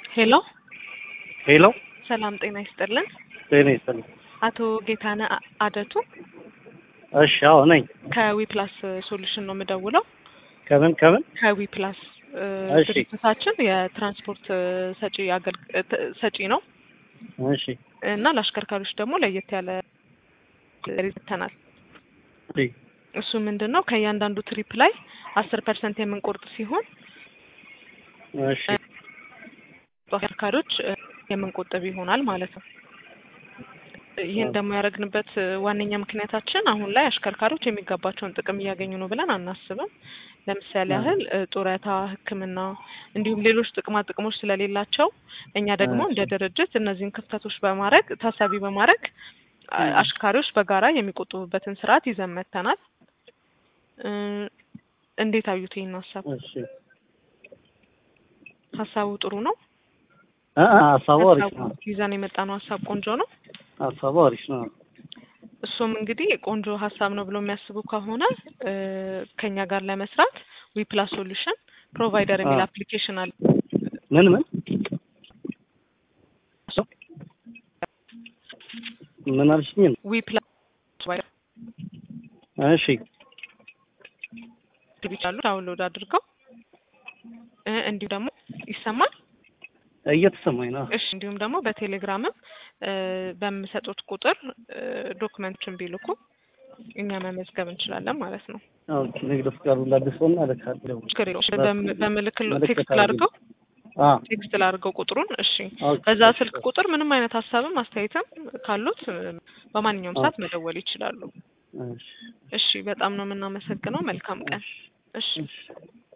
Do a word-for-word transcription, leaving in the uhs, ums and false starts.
ሄሎ ሄሎ ሰላም ጤና ይስጥልን። ጤና ይስጥልኝ። አቶ ጌታነህ አደቱ እሺ፣ አዎ ነኝ። ከዊፕላስ ሶሉሽን ነው የምደውለው። ከምን ከምን? ከዊፕላስ እሺ። ድርጅታችን የትራንስፖርት ሰጪ አገልግ ሰጪ ነው እሺ። እና ለአሽከርካሪዎች ደግሞ ለየት ያለ ሪዘተናል። እሺ። እሱ ምንድነው ከእያንዳንዱ ትሪፕ ላይ አስር ፐርሰንት የምንቆርጥ ሲሆን እሺ አሽከርካሪዎች የምንቆጥብ ይሆናል ማለት ነው። ይህን ደግሞ ያደረግንበት ዋነኛ ምክንያታችን አሁን ላይ አሽከርካሪዎች የሚገባቸውን ጥቅም እያገኙ ነው ብለን አናስብም። ለምሳሌ ያህል ጡረታ፣ ሕክምና እንዲሁም ሌሎች ጥቅማ ጥቅሞች ስለሌላቸው እኛ ደግሞ እንደ ድርጅት እነዚህን ክፍተቶች በማድረግ ታሳቢ በማድረግ አሽከርካሪዎች በጋራ የሚቆጥቡበትን ስርዓት ይዘን መጥተናል። እንዴት አዩት ይሄን ሀሳብ? እሺ። ሀሳቡ ጥሩ ነው። አ ሀሳቡ አሪፍ ነው። ይዘን የመጣነው ሀሳብ ቆንጆ ነው። ሀሳቡ አሪፍ ነው። እሱም እንግዲህ ቆንጆ ሀሳብ ነው ብሎ የሚያስቡ ከሆነ ከኛ ጋር ለመስራት ዊፕላስ ሶሉሽን ፕሮቫይደር የሚል አፕሊኬሽን አለ። ምን ምን ምን አልሽኝ? ዊፕላስ እሺ ትቢቻሉ ዳውንሎድ አድርገው እንዲሁ ደግሞ ይሰማል እየተሰማኝ ነው። እሺ እንዲሁም ደግሞ በቴሌግራምም በሚሰጡት ቁጥር ዶክመንቶችን ቢልኩ እኛ መመዝገብ እንችላለን ማለት ነው። ኦኬ ንግድ ፍቃዱ ላድርሰውና አለካለሁ። በምልክል ቴክስት ላድርገው አ ቴክስት ላድርገው ቁጥሩን። እሺ በዛ ስልክ ቁጥር ምንም አይነት ሀሳብም አስተያየትም ካሉት በማንኛውም ሰዓት መደወል ይችላሉ። እሺ እሺ በጣም ነው የምናመሰግነው። መልካም ቀን። እሺ